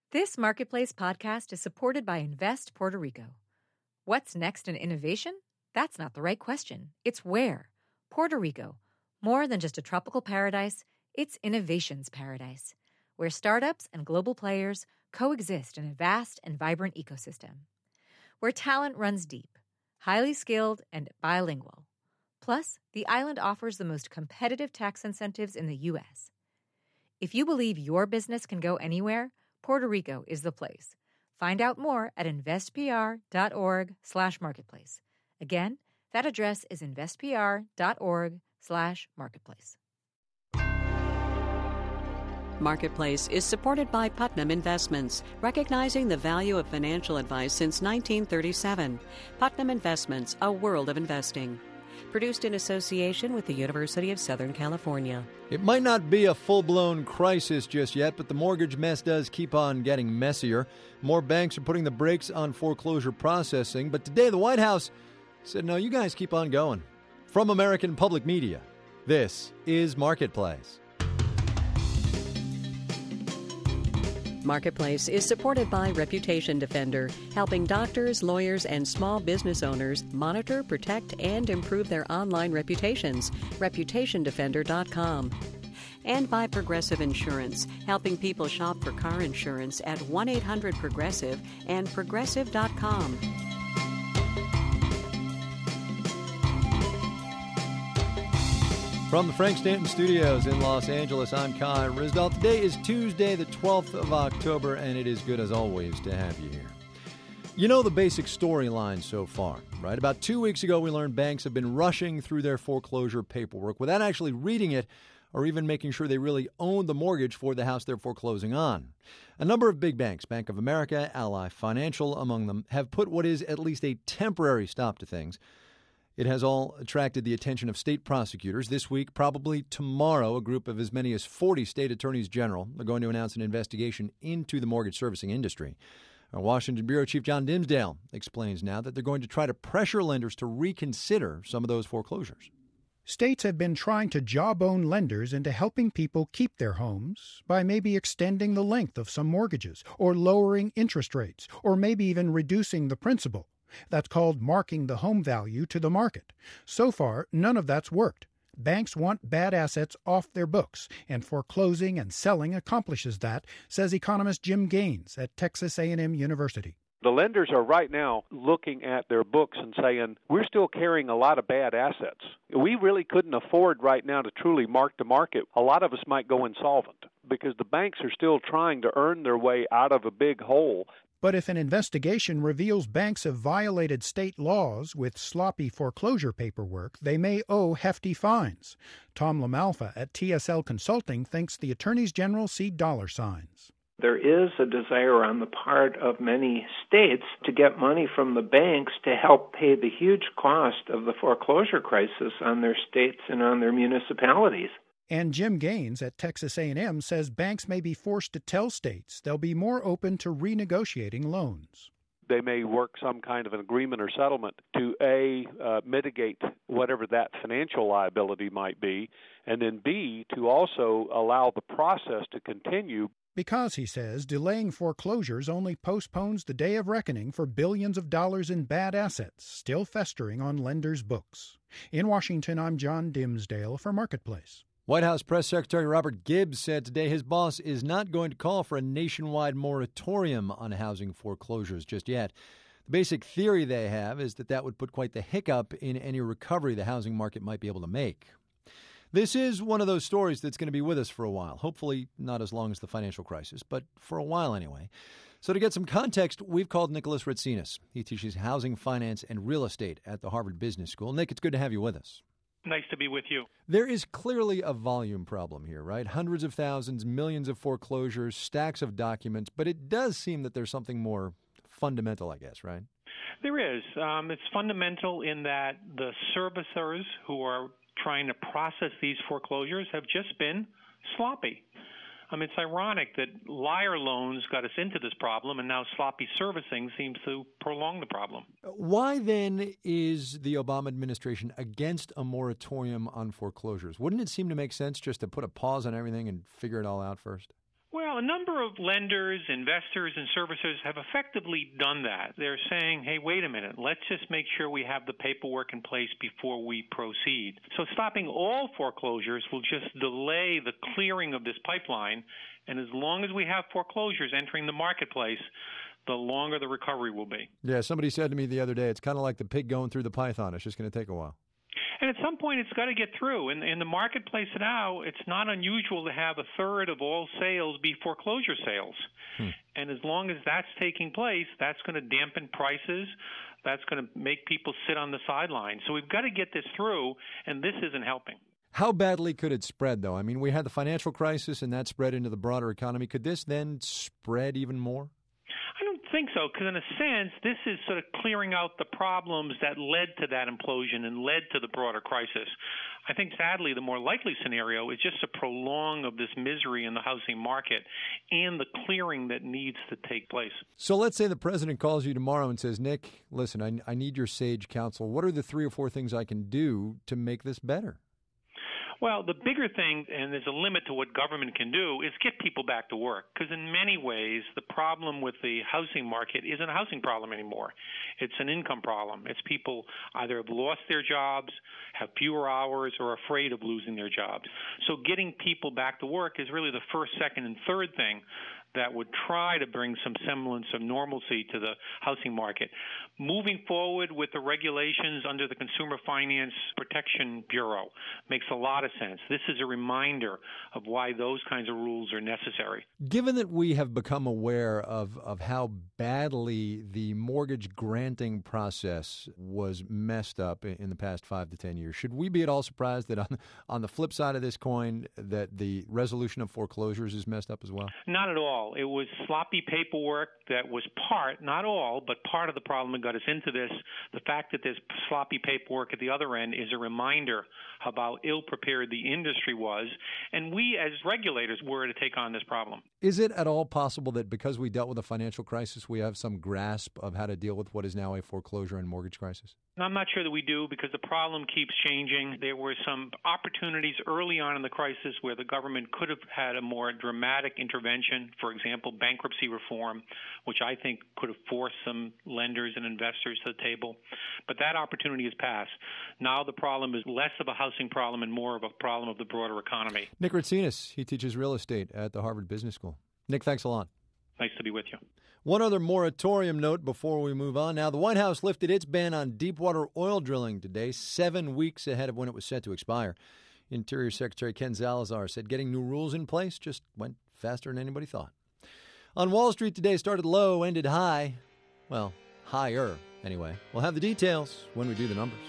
This Marketplace podcast is supported by Invest Puerto Rico. What's next in innovation? That's not the right question. It's where. Puerto Rico. More than just a tropical paradise, it's innovation's paradise, where startups and global players coexist in a vast and vibrant ecosystem. Where talent runs deep, highly skilled, and bilingual. Plus, the island offers the most competitive tax incentives in the U.S. If you believe your business can go anywhere, Puerto Rico is the place. Find out more at investpr.org/marketplace. Again, that address is investpr.org/marketplace. Marketplace is supported by Putnam Investments, recognizing the value of financial advice since 1937. Putnam Investments, a world of investing. Produced in association with the University of Southern California. It might not be a full-blown crisis just yet, but the mortgage mess does keep on getting messier. More banks are putting the brakes on foreclosure processing, but today the White House said, no, you guys keep on going. From American Public Media, this is Marketplace. Marketplace is supported by Reputation Defender, helping doctors, lawyers, and small business owners monitor, protect, and improve their online reputations. ReputationDefender.com. And by Progressive Insurance, helping people shop for car insurance at 1-800-PROGRESSIVE and Progressive.com. From the Frank Stanton Studios in Los Angeles, I'm Kai Ryssdal. Today is Tuesday, the 12th of October, and it is good as always to have you here. You know the basic storyline so far, right? About 2 weeks ago, we learned banks have been rushing through their foreclosure paperwork without actually reading it or even making sure they really own the mortgage for the house they're foreclosing on. A number of big banks, Bank of America, Ally Financial among them, have put what is at least a temporary stop to things. It has all attracted the attention of state prosecutors. This week, probably tomorrow, a group of as many as 40 state attorneys general are going to announce an investigation into the mortgage servicing industry. Our Washington Bureau Chief John Dimsdale explains now that they're going to try to pressure lenders to reconsider some of those foreclosures. States have been trying to jawbone lenders into helping people keep their homes by maybe extending the length of some mortgages or lowering interest rates or maybe even reducing the principal. That's called marking the home value to the market. So far, none of that's worked. Banks want bad assets off their books, and foreclosing and selling accomplishes that, says economist Jim Gaines at Texas A&M University. The lenders are right now looking at their books and saying, we're still carrying a lot of bad assets. We really couldn't afford right now to truly mark to market. A lot of us might go insolvent because the banks are still trying to earn their way out of a big hole. But if an investigation reveals banks have violated state laws with sloppy foreclosure paperwork, they may owe hefty fines. Tom LaMalfa at TSL Consulting thinks the attorneys general see dollar signs. There is a desire on the part of many states to get money from the banks to help pay the huge cost of the foreclosure crisis on their states and on their municipalities. And Jim Gaines at Texas A&M says banks may be forced to tell states they'll be more open to renegotiating loans. They may work some kind of an agreement or settlement to, mitigate whatever that financial liability might be, and then, B, to also allow the process to continue. Because, he says, delaying foreclosures only postpones the day of reckoning for billions of dollars in bad assets still festering on lenders' books. In Washington, I'm John Dimsdale for Marketplace. White House Press Secretary Robert Gibbs said today his boss is not going to call for a nationwide moratorium on housing foreclosures just yet. The basic theory they have is that would put quite the hiccup in any recovery the housing market might be able to make. This is one of those stories that's going to be with us for a while, hopefully not as long as the financial crisis, but for a while anyway. So to get some context, we've called Nicholas Ratsinas. He teaches housing, finance, and real estate at the Harvard Business School. Nick, it's good to have you with us. Nice to be with you. There is clearly a volume problem here, right? Hundreds of thousands, millions of foreclosures, stacks of documents, but it does seem that there's something more fundamental, I guess, right? There is. It's fundamental in that the servicers who are trying to process these foreclosures have just been sloppy. It's ironic that liar loans got us into this problem, and now sloppy servicing seems to prolong the problem. Why, then, is the Obama administration against a moratorium on foreclosures? Wouldn't it seem to make sense just to put a pause on everything and figure it all out first? Well, a number of lenders, investors, and servicers have effectively done that. They're saying, hey, wait a minute, let's just make sure we have the paperwork in place before we proceed. So stopping all foreclosures will just delay the clearing of this pipeline, and as long as we have foreclosures entering the marketplace, the longer the recovery will be. Yeah, somebody said to me the other day, it's kind of like the pig going through the python. It's just going to take a while. And at some point, it's got to get through. In the marketplace now, it's not unusual to have a third of all sales be foreclosure sales. And as long as that's taking place, that's going to dampen prices. That's going to make people sit on the sidelines. So we've got to get this through, and this isn't helping. How badly could it spread, though? I mean, we had the financial crisis, and that spread into the broader economy. Could this then spread even more? I don't think so, because in a sense, this is sort of clearing out the problems that led to that implosion and led to the broader crisis. I think, sadly, the more likely scenario is just a prolong of this misery in the housing market and the clearing that needs to take place. So let's say the president calls you tomorrow and says, Nick, listen, I need your sage counsel. What are the 3 or 4 things I can do to make this better? Well, the bigger thing, and there's a limit to what government can do, is get people back to work. Because in many ways, the problem with the housing market isn't a housing problem anymore. It's an income problem. It's people either have lost their jobs, have fewer hours, or are afraid of losing their jobs. So getting people back to work is really the first, second, and third thing that would try to bring some semblance of normalcy to the housing market. Moving forward with the regulations under the Consumer Finance Protection Bureau makes a lot of sense. This is a reminder of why those kinds of rules are necessary. Given that we have become aware of how badly the mortgage granting process was messed up in the past 5 to 10 years, should we be at all surprised that on the flip side of this coin that the resolution of foreclosures is messed up as well? Not at all. It was sloppy paperwork that was part, not all, but part of the problem that got us into this. The fact that there's sloppy paperwork at the other end is a reminder of how ill-prepared the industry was, and we as regulators were to take on this problem. Is it at all possible that because we dealt with a financial crisis, we have some grasp of how to deal with what is now a foreclosure and mortgage crisis? I'm not sure that we do, because the problem keeps changing. There were some opportunities early on in the crisis where the government could have had a more dramatic intervention. For example, bankruptcy reform, which I think could have forced some lenders and investors to the table. But that opportunity has passed. Now the problem is less of a housing problem and more of a problem of the broader economy. Nick Ratsinas, he teaches real estate at the Harvard Business School. Nick, thanks a lot. Nice to be with you. One other moratorium note before we move on. Now, the White House lifted its ban on deepwater oil drilling today, 7 weeks ahead of when it was set to expire. Interior Secretary Ken Salazar said getting new rules in place just went faster than anybody thought. On Wall Street today, started low, ended high. Well, higher, anyway. We'll have the details when we do the numbers.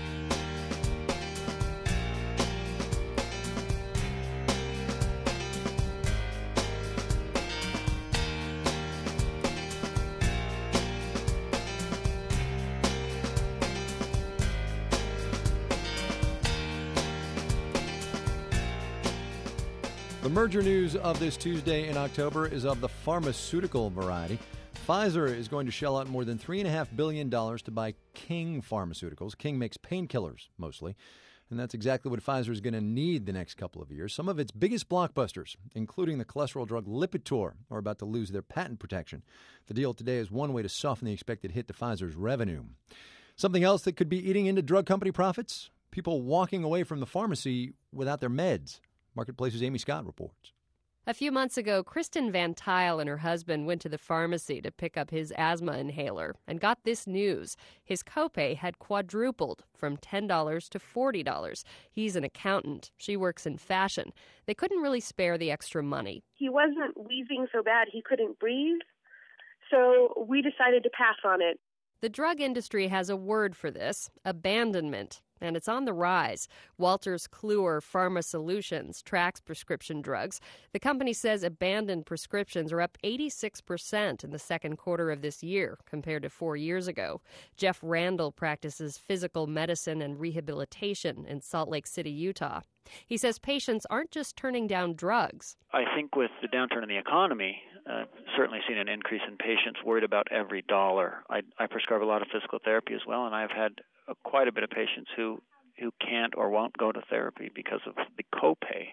The merger news of this Tuesday in October is of the pharmaceutical variety. Pfizer is going to shell out more than $3.5 billion to buy King Pharmaceuticals. King makes painkillers, mostly. And that's exactly what Pfizer is going to need the next couple of years. Some of its biggest blockbusters, including the cholesterol drug Lipitor, are about to lose their patent protection. The deal today is one way to soften the expected hit to Pfizer's revenue. Something else that could be eating into drug company profits? People walking away from the pharmacy without their meds. Marketplace's Amy Scott reports. A few months ago, Kristen Van Tile and her husband went to the pharmacy to pick up his asthma inhaler and got this news. His copay had quadrupled from $10 to $40. He's an accountant. She works in fashion. They couldn't really spare the extra money. He wasn't wheezing so bad he couldn't breathe, so we decided to pass on it. The drug industry has a word for this, abandonment, and it's on the rise. Wolters Kluwer Pharma Solutions tracks prescription drugs. The company says abandoned prescriptions are up 86% in the second quarter of this year compared to 4 years ago. Jeff Randall practices physical medicine and rehabilitation in Salt Lake City, Utah. He says patients aren't just turning down drugs. I think with the downturn in the economy, certainly seen an increase in patients worried about every dollar. I prescribe a lot of physical therapy as well, and I've had quite a bit of patients who can't or won't go to therapy because of the copay.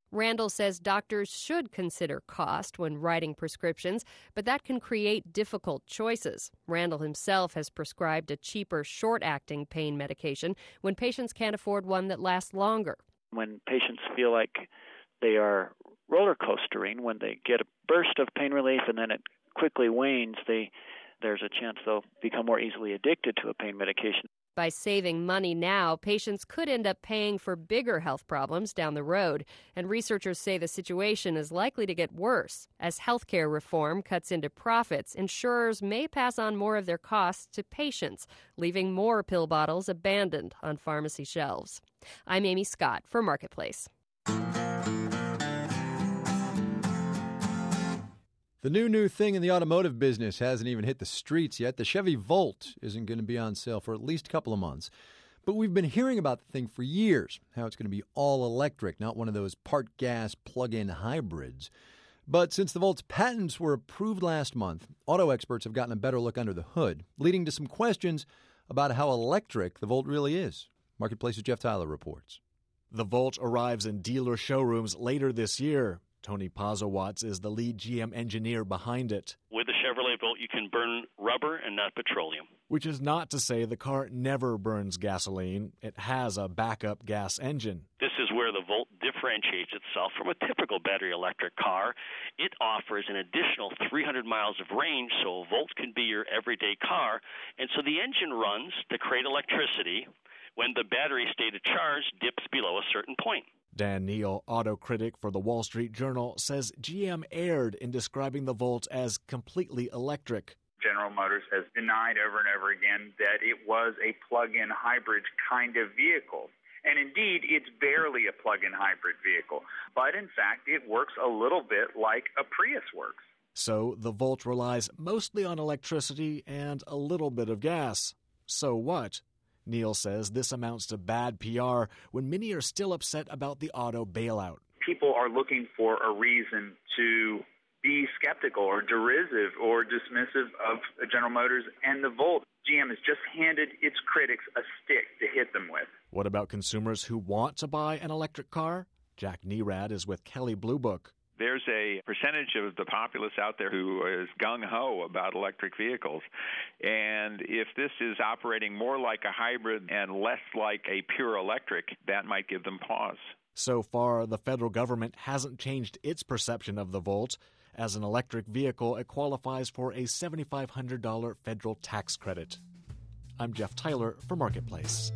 Randall says doctors should consider cost when writing prescriptions, but that can create difficult choices. Randall himself has prescribed a cheaper, short-acting pain medication when patients can't afford one that lasts longer. When patients feel like they are roller coastering, when they get a burst of pain relief and then it quickly wanes, there's a chance they'll become more easily addicted to a pain medication. By saving money now, patients could end up paying for bigger health problems down the road, and researchers say the situation is likely to get worse. As healthcare reform cuts into profits, insurers may pass on more of their costs to patients, leaving more pill bottles abandoned on pharmacy shelves. I'm Amy Scott for Marketplace. The new thing in the automotive business hasn't even hit the streets yet. The Chevy Volt isn't going to be on sale for at least a couple of months. But we've been hearing about the thing for years, how it's going to be all electric, not one of those part gas plug-in hybrids. But since the Volt's patents were approved last month, auto experts have gotten a better look under the hood, leading to some questions about how electric the Volt really is. Marketplace's Jeff Tyler reports. The Volt arrives in dealer showrooms later this year. Tony Pozowatz is the lead GM engineer behind it. With the Chevrolet Volt, you can burn rubber and not petroleum. Which is not to say the car never burns gasoline. It has a backup gas engine. This is where the Volt differentiates itself from a typical battery electric car. It offers an additional 300 miles of range, so a Volt can be your everyday car. And so the engine runs to create electricity when the battery state of charge dips below a certain point. Dan Neal, auto critic for the Wall Street Journal, says GM erred in describing the Volt as completely electric. General Motors has denied over and over again that it was a plug-in hybrid kind of vehicle. And indeed, it's barely a plug-in hybrid vehicle. But in fact, it works a little bit like a Prius works. So the Volt relies mostly on electricity and a little bit of gas. So what? Neal says this amounts to bad PR when many are still upset about the auto bailout. People are looking for a reason to be skeptical or derisive or dismissive of General Motors and the Volt. GM has just handed its critics a stick to hit them with. What about consumers who want to buy an electric car? Jack Nerad is with Kelley Blue Book. There's a percentage of the populace out there who is gung-ho about electric vehicles. And if this is operating more like a hybrid and less like a pure electric, that might give them pause. So far, the federal government hasn't changed its perception of the Volt. As an electric vehicle, it qualifies for a $7,500 federal tax credit. I'm Jeff Tyler for Marketplace.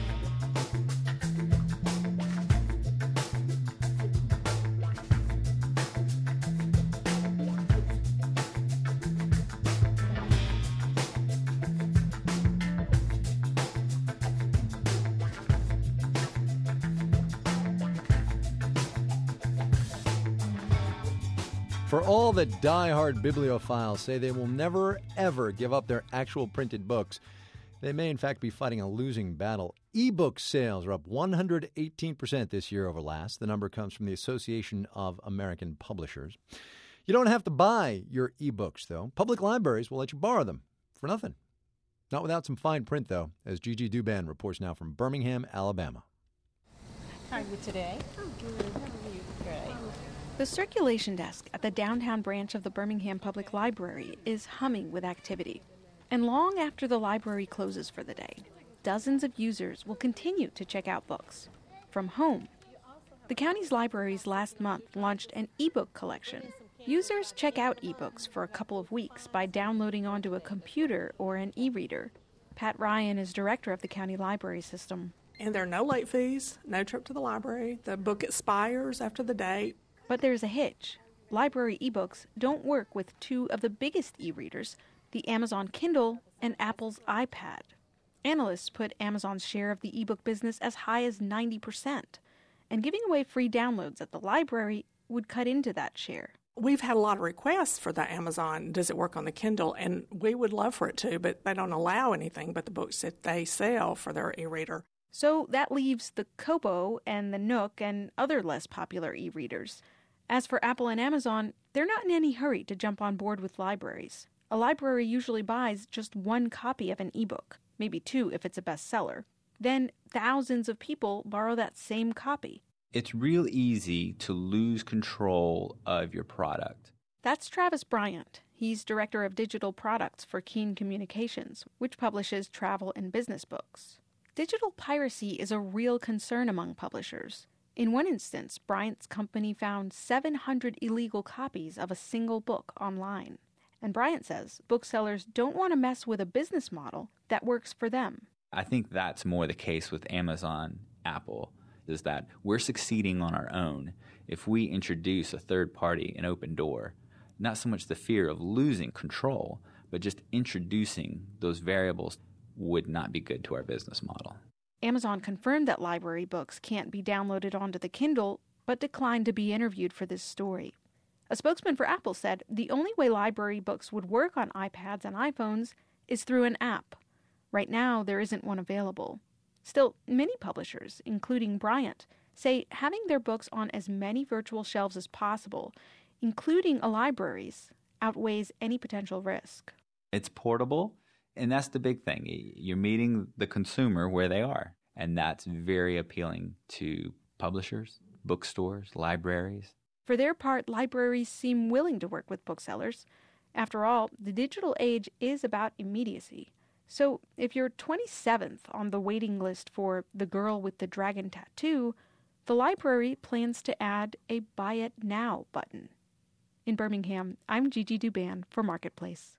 For all the die-hard bibliophiles say they will never, ever give up their actual printed books, they may in fact be fighting a losing battle. E-book sales are up 118% this year over last. The number comes from the Association of American Publishers. You don't have to buy your e-books, though. Public libraries will let you borrow them for nothing. Not without some fine print, though, as Gigi Duban reports now from Birmingham, Alabama. How are you today? I'm good. How are you? Great. The circulation desk at the downtown branch of the Birmingham Public Library is humming with activity. And long after the library closes for the day, dozens of users will continue to check out books from home. The county's libraries last month launched an e-book collection. Users check out e-books for a couple of weeks by downloading onto a computer or an e-reader. Pat Ryan is director of the county library system. And there are no late fees, no trip to the library. The book expires after the date. But there's a hitch. Library ebooks don't work with two of the biggest e-readers, the Amazon Kindle and Apple's iPad. Analysts put Amazon's share of the ebook business as high as 90%, and giving away free downloads at the library would cut into that share. We've had a lot of requests for the Amazon, does it work on the Kindle? And we would love for it to, but they don't allow anything but the books that they sell for their e-reader. So that leaves the Kobo and the Nook and other less popular e-readers. As for Apple and Amazon, they're not in any hurry to jump on board with libraries. A library usually buys just one copy of an ebook, maybe two if it's a bestseller. Then thousands of people borrow that same copy. It's real easy to lose control of your product. That's Travis Bryant. He's director of digital products for Keen Communications, which publishes travel and business books. Digital piracy is a real concern among publishers. In one instance, Bryant's company found 700 illegal copies of a single book online. And Bryant says booksellers don't want to mess with a business model that works for them. I think that's more the case with Amazon, Apple, is that we're succeeding on our own. If we introduce a third party, an open door, not so much the fear of losing control, but just introducing those variables would not be good to our business model. Amazon confirmed that library books can't be downloaded onto the Kindle, but declined to be interviewed for this story. A spokesman for Apple said the only way library books would work on iPads and iPhones is through an app. Right now, there isn't one available. Still, many publishers, including Bryant, say having their books on as many virtual shelves as possible, including a library's, outweighs any potential risk. It's portable, and that's the big thing. You're meeting the consumer where they are, and that's very appealing to publishers, bookstores, libraries. For their part, libraries seem willing to work with booksellers. After all, the digital age is about immediacy. So if you're 27th on the waiting list for The Girl with the Dragon Tattoo, the library plans to add a Buy It Now button. In Birmingham, I'm Gigi Duban for Marketplace.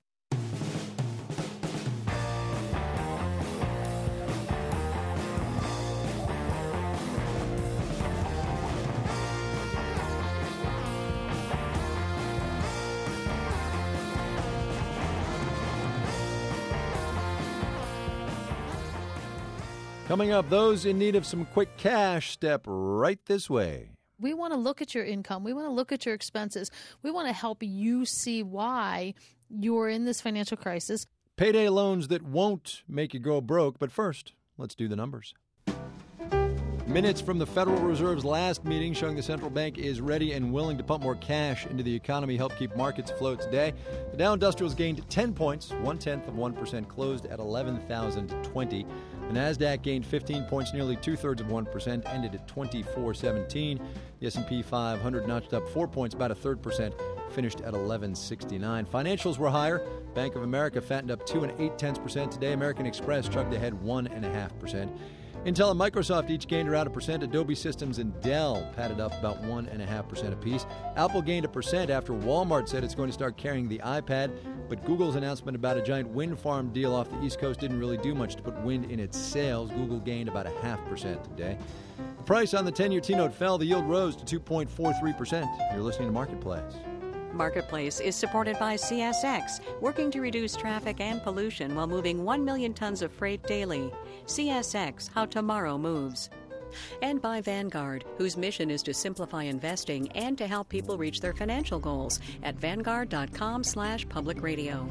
Coming up, those in need of some quick cash step right this way. We want to look at your income. We want to look at your expenses. We want to help you see why you're in this financial crisis. Payday loans that won't make you go broke. But first, let's do the numbers. Minutes from the Federal Reserve's last meeting showing the central bank is ready and willing to pump more cash into the economy, help keep markets afloat today. The Dow Industrials gained 10 points, 0.1%, closed at 11,020. The Nasdaq gained 15 points, nearly 2/3%, ended at 2417. The S&P 500 notched up 4 points, about 1/3%, finished at 1169. Financials were higher. Bank of America fattened up 2 8/10% today. American Express chugged ahead 1.5%. Intel and Microsoft each gained around 1%. Adobe Systems and Dell padded up about 1.5% apiece. Apple gained 1% after Walmart said it's going to start carrying the iPad, but Google's announcement about a giant wind farm deal off the East Coast didn't really do much to put wind in its sails. Google gained about 0.5% today. The price on the 10-year T-note fell. The yield rose to 2.43%. You're listening to Marketplace. Marketplace is supported by CSX, working to reduce traffic and pollution while moving 1 million tons of freight daily. CSX, how tomorrow moves. And by Vanguard, whose mission is to simplify investing and to help people reach their financial goals at Vanguard.com/public radio.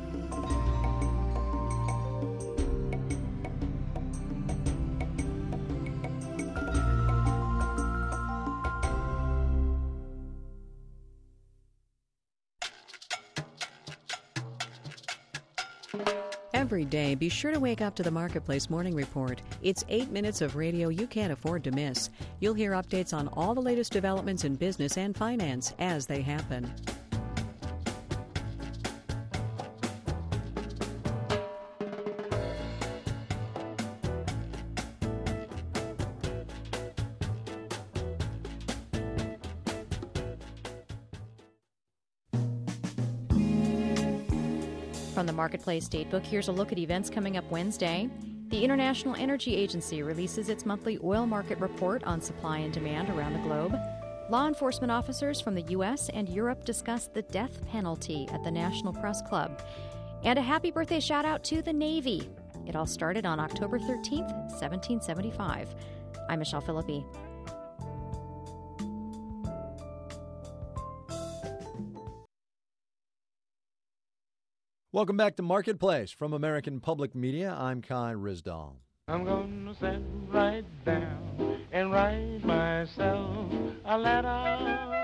Every day, be sure to wake up to the Marketplace Morning Report. It's 8 minutes of radio you can't afford to miss. You'll hear updates on all the latest developments in business and finance as they happen. From the Marketplace Datebook, here's a look at events coming up Wednesday. The International Energy Agency releases its monthly oil market report on supply and demand around the globe. Law enforcement officers from the U.S. and Europe discuss the death penalty at the National Press Club. And a happy birthday shout-out to the Navy. It all started on October 13th, 1775. I'm Michelle Philippi. Welcome back to Marketplace from American Public Media. I'm Kai Risdall. I'm gonna sit right down and write myself a letter.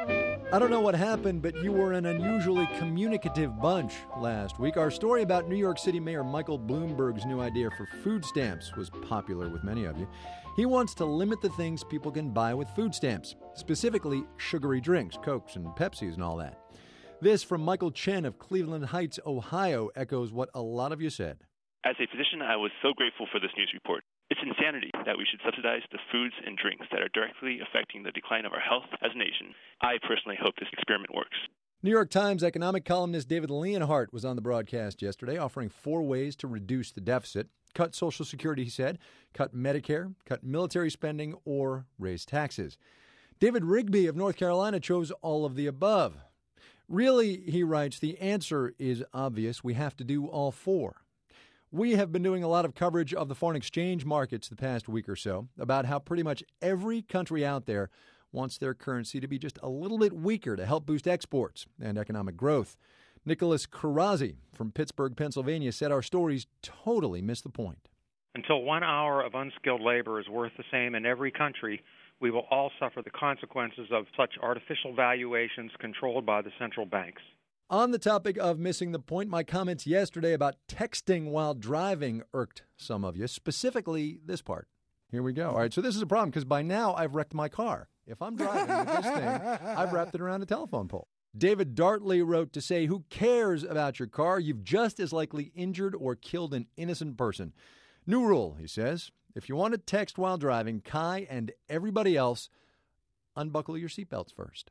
I don't know what happened, but you were an unusually communicative bunch last week. Our story about New York City Mayor Michael Bloomberg's new idea for food stamps was popular with many of you. He wants to limit the things people can buy with food stamps, specifically sugary drinks, Cokes and Pepsis and all that. This from Michael Chen of Cleveland Heights, Ohio, echoes what a lot of you said. As a physician, I was so grateful for this news report. It's insanity that we should subsidize the foods and drinks that are directly affecting the decline of our health as a nation. I personally hope this experiment works. New York Times economic columnist David Leonhardt was on the broadcast yesterday offering 4 ways to reduce the deficit. Cut Social Security, he said, cut Medicare, cut military spending, or raise taxes. David Rigby of North Carolina chose all of the above. Really, he writes, the answer is obvious. We have to do all 4. We have been doing a lot of coverage of the foreign exchange markets the past week or so about how pretty much every country out there wants their currency to be just a little bit weaker to help boost exports and economic growth. Nicholas Karazi from Pittsburgh, Pennsylvania, said our stories totally miss the point. Until 1 hour of unskilled labor is worth the same in every country, we will all suffer the consequences of such artificial valuations controlled by the central banks. On the topic of missing the point, my comments yesterday about texting while driving irked some of you, specifically this part. Here we go. All right, so this is a problem because by now I've wrecked my car. If I'm driving with this thing, I've wrapped it around a telephone pole. David Dartley wrote to say, who cares about your car? You've just as likely injured or killed an innocent person. New rule, he says. If you want to text while driving, Kai and everybody else, unbuckle your seatbelts first.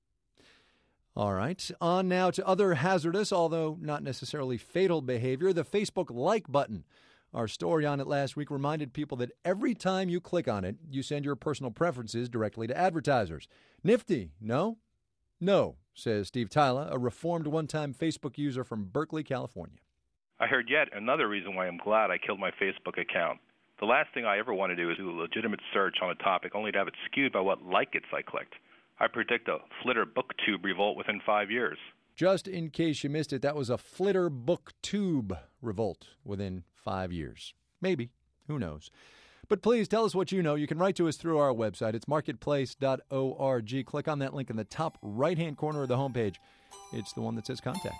All right, on now to other hazardous, although not necessarily fatal behavior, the Facebook like button. Our story on it last week reminded people that every time you click on it, you send your personal preferences directly to advertisers. Nifty, no? No, says Steve Tyler, a reformed one-time Facebook user from Berkeley, California. I heard yet another reason why I'm glad I killed my Facebook account. The last thing I ever want to do is do a legitimate search on a topic only to have it skewed by what like-its I clicked. I predict a Flitter BookTube revolt within 5 years. Just in case you missed it, that was a Flitter BookTube revolt within 5 years. Maybe. Who knows? But please tell us what you know. You can write to us through our website. It's marketplace.org. Click on that link in the top right-hand corner of the homepage. It's the one that says Contact.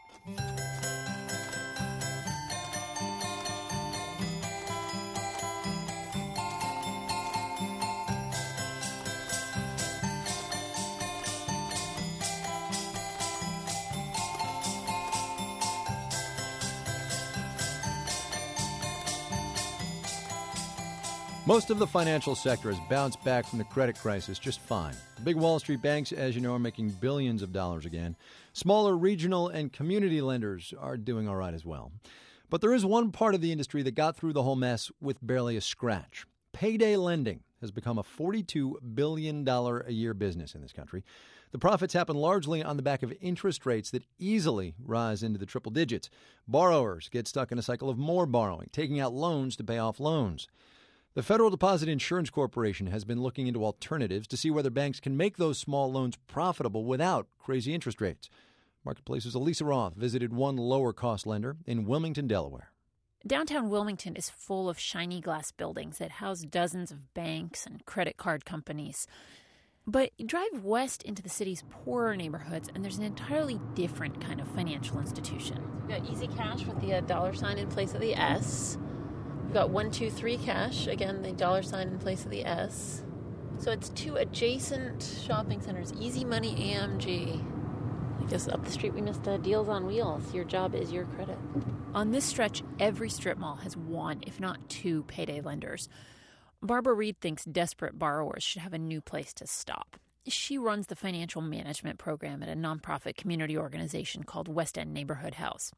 Most of the financial sector has bounced back from the credit crisis just fine. The big Wall Street banks, as you know, are making billions of dollars again. Smaller regional and community lenders are doing all right as well. But there is one part of the industry that got through the whole mess with barely a scratch. Payday lending has become a $42 billion a year business in this country. The profits happen largely on the back of interest rates that easily rise into the triple digits. Borrowers get stuck in a cycle of more borrowing, taking out loans to pay off loans. The Federal Deposit Insurance Corporation has been looking into alternatives to see whether banks can make those small loans profitable without crazy interest rates. Marketplace's Elisa Roth visited one lower-cost lender in Wilmington, Delaware. Downtown Wilmington is full of shiny glass buildings that house dozens of banks and credit card companies. But you drive west into the city's poorer neighborhoods, and there's an entirely different kind of financial institution. We've got Easy Cash with the dollar sign in place of the S. We've got 123 Cash, again, the dollar sign in place of the S. So it's 2 adjacent shopping centers, Easy Money, AMG. I guess up the street we missed Deals on Wheels. Your job is your credit. On this stretch, every strip mall has 1, if not 2, payday lenders. Barbara Reed thinks desperate borrowers should have a new place to stop. She runs the financial management program at a nonprofit community organization called West End Neighborhood House.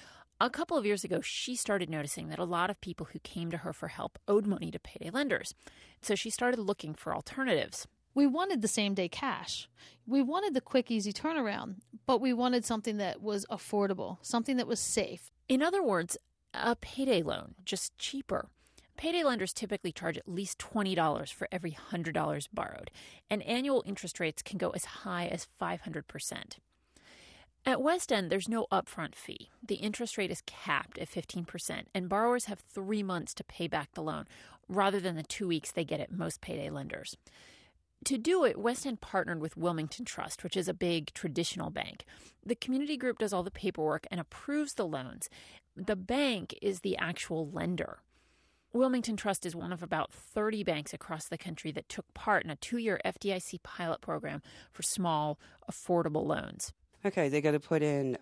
A couple of years ago, she started noticing that a lot of people who came to her for help owed money to payday lenders. So she started looking for alternatives. We wanted the same-day cash. We wanted the quick, easy turnaround, but we wanted something that was affordable, something that was safe. In other words, a payday loan, just cheaper. Payday lenders typically charge at least $20 for every $100 borrowed, and annual interest rates can go as high as 500%. At West End, there's no upfront fee. The interest rate is capped at 15%, and borrowers have 3 months to pay back the loan, rather than the 2 weeks they get at most payday lenders. To do it, West End partnered with Wilmington Trust, which is a big traditional bank. The community group does all the paperwork and approves the loans. The bank is the actual lender. Wilmington Trust is one of about 30 banks across the country that took part in a 2-year FDIC pilot program for small, affordable loans. Okay, they got to put in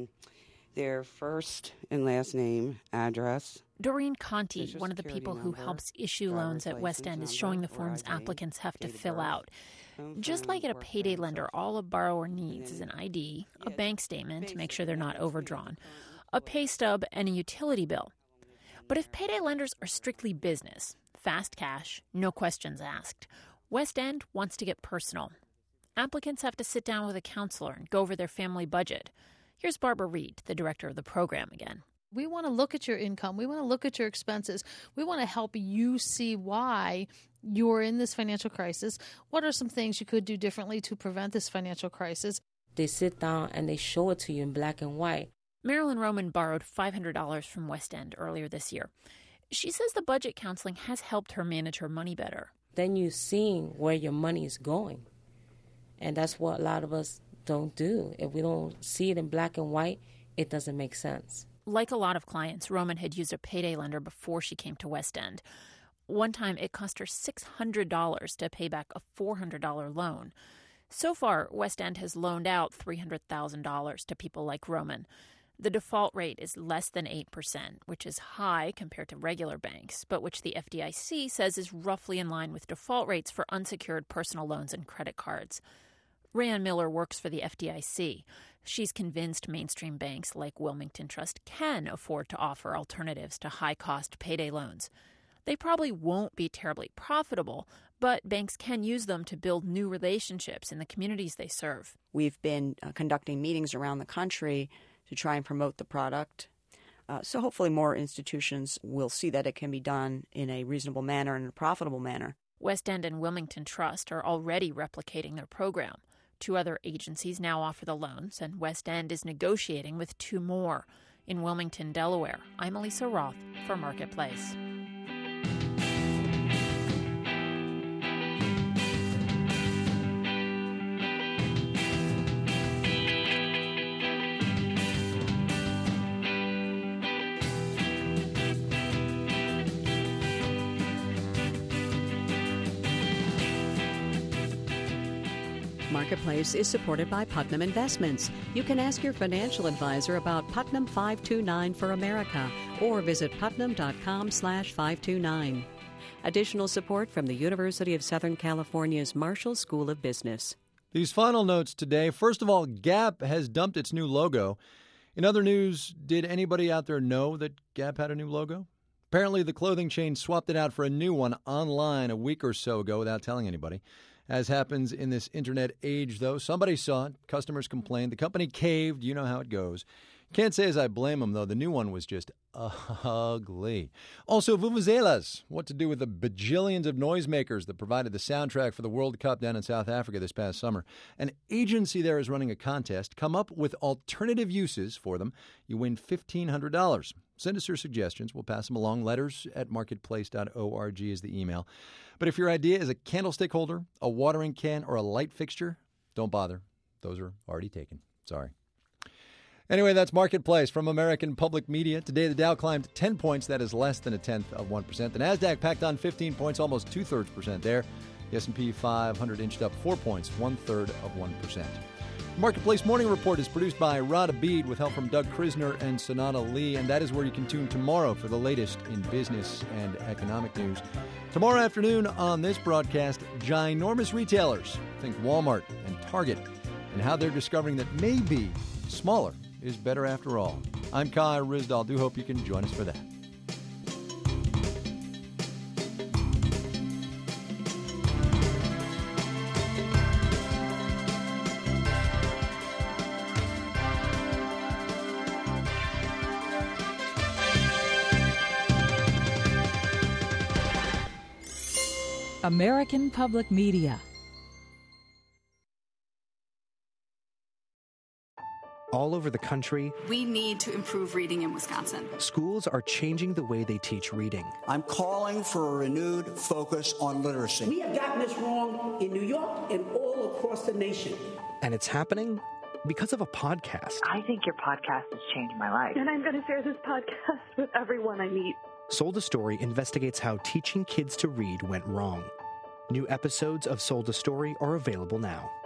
their first and last name, address. Doreen Conti, one of the people who helps issue loans at West End, is showing the forms applicants have to fill out. Just like at a payday lender, all a borrower needs is an ID, a bank statement to make sure they're not overdrawn, a pay stub, and a utility bill. But if payday lenders are strictly business, fast cash, no questions asked, West End wants to get personal. Applicants have to sit down with a counselor and go over their family budget. Here's Barbara Reed, the director of the program again. We want to look at your income. We want to look at your expenses. We want to help you see why you're in this financial crisis. What are some things you could do differently to prevent this financial crisis? They sit down and they show it to you in black and white. Marilyn Roman borrowed $500 from West End earlier this year. She says the budget counseling has helped her manage her money better. Then you're seeing where your money is going. And that's what a lot of us don't do. If we don't see it in black and white, it doesn't make sense. Like a lot of clients, Roman had used a payday lender before she came to West End. One time, it cost her $600 to pay back a $400 loan. So far, West End has loaned out $300,000 to people like Roman. The default rate is less than 8%, which is high compared to regular banks, but which the FDIC says is roughly in line with default rates for unsecured personal loans and credit cards. Rayanne Miller works for the FDIC. She's convinced mainstream banks like Wilmington Trust can afford to offer alternatives to high-cost payday loans. They probably won't be terribly profitable, but banks can use them to build new relationships in the communities they serve. We've been conducting meetings around the country to try and promote the product. So hopefully more institutions will see that it can be done in a reasonable manner and a profitable manner. West End and Wilmington Trust are already replicating their program. 2 other agencies now offer the loans, and West End is negotiating with 2 more. In Wilmington, Delaware, I'm Elisa Roth for Marketplace. Marketplace is supported by Putnam Investments. You can ask your financial advisor about Putnam 529 for America or visit putnam.com/529. Additional support from the University of Southern California's Marshall School of Business. These final notes today. First of all, Gap has dumped its new logo. In other news, did anybody out there know that Gap had a new logo? Apparently, the clothing chain swapped it out for a new one online a week or so ago without telling anybody. As happens in this internet age, though, somebody saw it. Customers complained. The company caved. You know how it goes. Can't say as I blame them, though. The new one was just ugly. Also, vuvuzelas. What to do with the bajillions of noisemakers that provided the soundtrack for the World Cup down in South Africa this past summer. An agency there is running a contest. Come up with alternative uses for them. You win $1,500. Send us your suggestions. We'll pass them along. Letters at marketplace.org is the email. But if your idea is a candlestick holder, a watering can, or a light fixture, don't bother. Those are already taken. Sorry. Anyway, that's Marketplace from American Public Media. Today, the Dow climbed 10 points. That is less than 0.1%. The NASDAQ packed on 15 points, almost 2/3% there. The S&P 500 inched up 4 points, 1/3%. Marketplace Morning Report is produced by Rada Beed with help from Doug Krisner and Sonata Lee, and that is where you can tune tomorrow for the latest in business and economic news. Tomorrow afternoon on this broadcast, ginormous retailers, think Walmart and Target, and how they're discovering that maybe smaller is better after all. I'm Kai Ryssdal. Do hope you can join us for that. American Public Media. all over the country, we need to improve reading in Wisconsin. Schools are changing the way they teach reading. I'm calling for a renewed focus on literacy. We have gotten this wrong in New York and all across the nation. And it's happening because of a podcast. I think your podcast has changed my life. And I'm going to share this podcast with everyone I meet. Sold a Story investigates how teaching kids to read went wrong. New episodes of Sold a Story are available now.